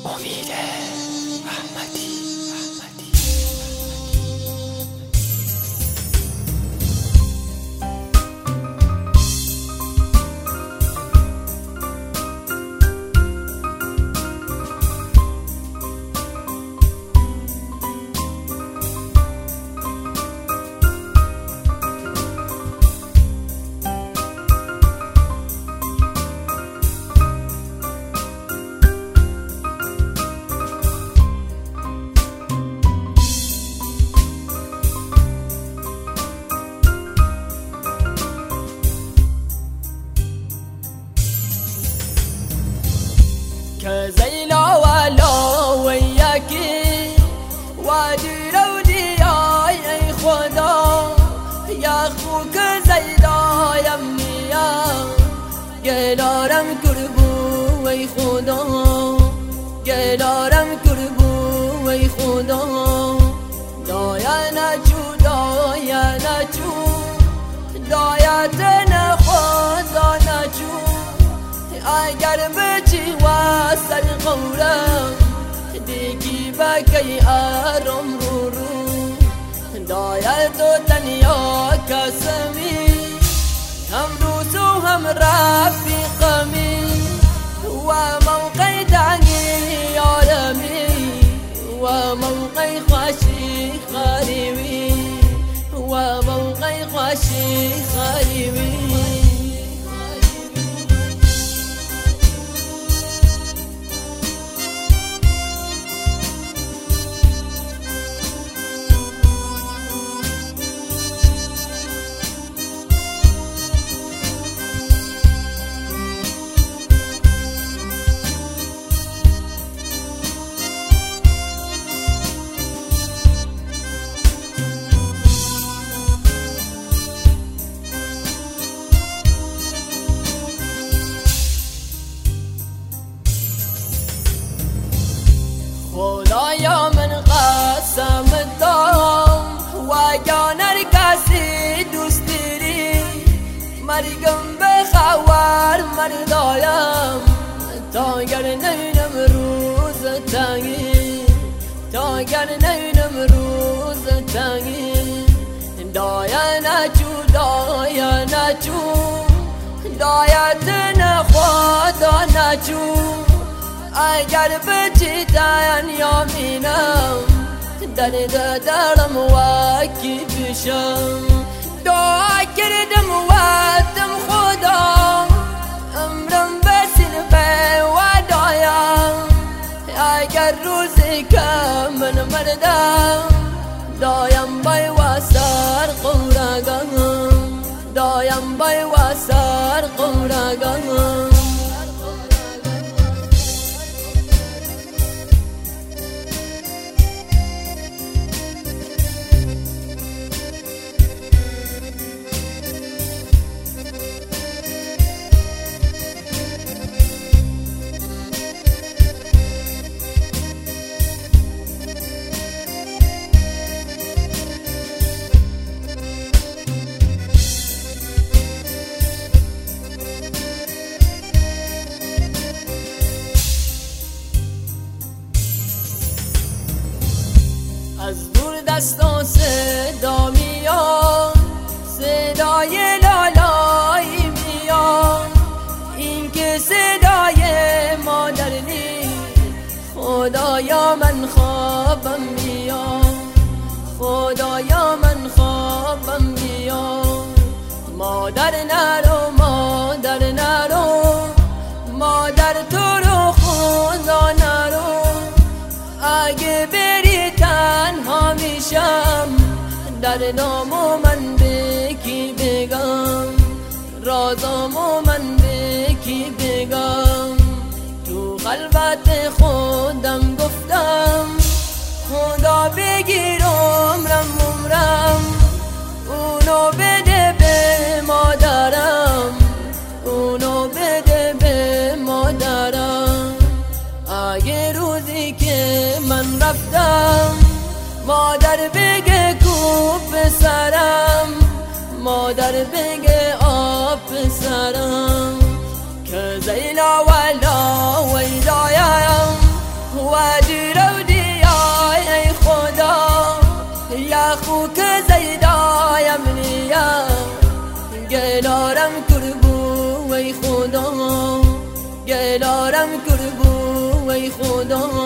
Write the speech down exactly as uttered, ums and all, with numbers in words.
امید احمدی. كزيلا ولا وياكي وادي رودي يا خدا يا خوك زيلا يمي يا گلارم کربو وی خدا گلارم کربو وی خدا دایا نچو دایا نچو دایا تن خدا نچو اگر بچی واسل قورم دیگی بکی آرام رو رو دایا تو تنیا کسمی هم روز و هم رفیقمی و موقع تنگی آرمی و موقع خوشی خریوی و موقع خوشی خریوی خدایا من قسم دارم و اگر کسی دوست داری مرگم بخوار مردایم تا گر نینم روز تنگی تا گر نینم روز تنگی دایا نچو دایا نچو دایا تن خدا نچو اگر بچی تن یا مینم در درم واکی بشم دعا کردم واتم خدا امرم بسین به ودایم اگر روزی که من مردم دایم بای واسر قورگم دایم بای واسر قورگم از دور دستا صدا میاد صدای لالایی میاد این که صدای مادر نیست خدایا من خوابم میاد خدایا من خوابم میاد مادر نرو مادر نرو مادر تو رو خدا نرو اگه بری تنها میشم در نامو من به کی بگم رازامو من به کی بگم تو خلوت خودم گفتم خدا بگیر عمرم عمرم اونو بده به مادرم اونو بده به مادرم اگه روزی که من رفتم مادر بگه کوب سرم مادر بگه آب سرم که زیلا ولا ویدایم خدا